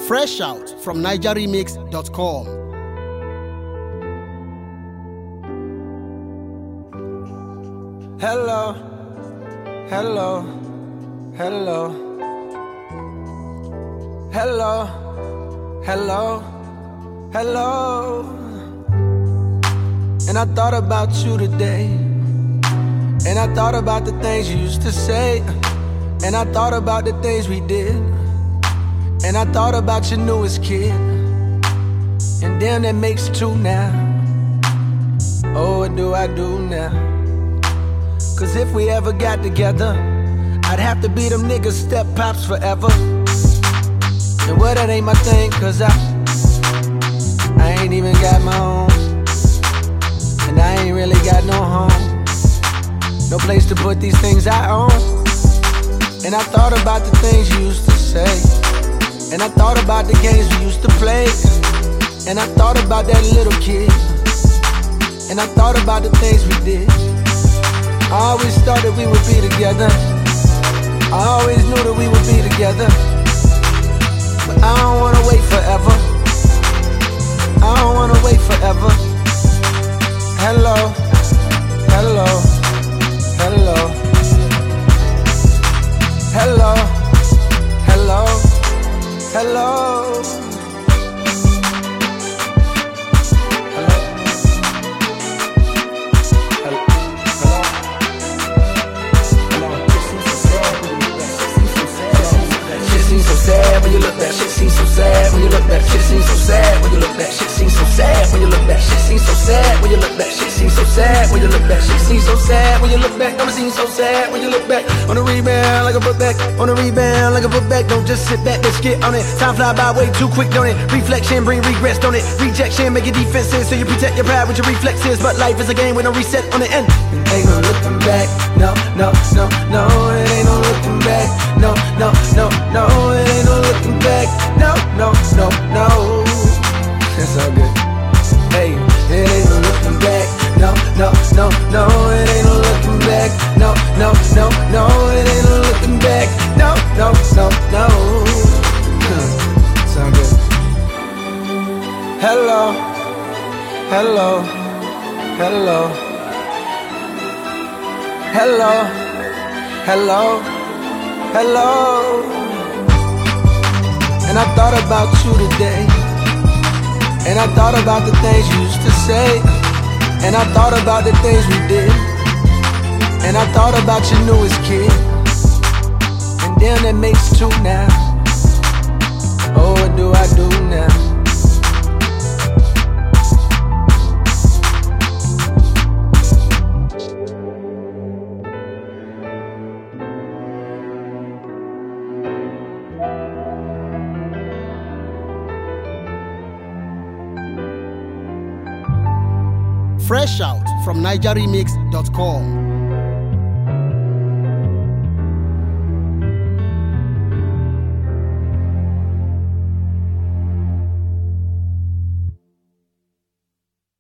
Fresh out from NigerRemix.com. Hello, hello, hello, hello, hello, hello. And I thought about you today, and I thought about the things you used to say, and I thought about the things we did, and I thought about your newest kid, and damn, that makes two now. Oh, what do I do now? Cause if we ever got together, I'd have to be them niggas step pops forever. And well, that ain't my thing, cause I ain't even got my own. And I ain't really got no home, no place to put these things I own. And I thought about the things you used to say, and I thought about the games we used to play, and I thought about that little kid, and I thought about the things we did. I always thought that we would be together, I always knew that we would be together. But I don't wanna wait forever, I don't wanna wait forever. Hello, hello, hello, hello, hello, hello. When you look back, shit seems so sad. When you look back, shit seems so sad. When you look back, shit seems so sad. When you look back, shit seems so sad. When you look back, shit seems so sad. When you look back, shit seems so sad. When you look back, don't seem so sad. When you look back on the rebound like a put back, on the rebound like a put back. Don't just sit back, let's get on it. Time fly by way too quick, don't it? Reflection bring regrets, don't it? Rejection make your defenses, so you protect your pride with your reflexes. But life is a game with no reset on the end. Ain't no looking back, no, no, no, no. It ain't no looking back, no, no, no, no. It ain't no looking back, no, no, no, no. It's all good. Hey, it ain't no looking back, no, no, no, no. It ain't no looking back, no, no, no, no. It ain't no looking back, no, no, no, no. It's all good. Hello, hello, hello, hello, hello, hello. And I thought about you today, and I thought about the things you used to say, and I thought about the things we did, and I thought about your newest kid, and damn, that makes two now. Oh, what do I do now? Fresh out from NigerRemix.com.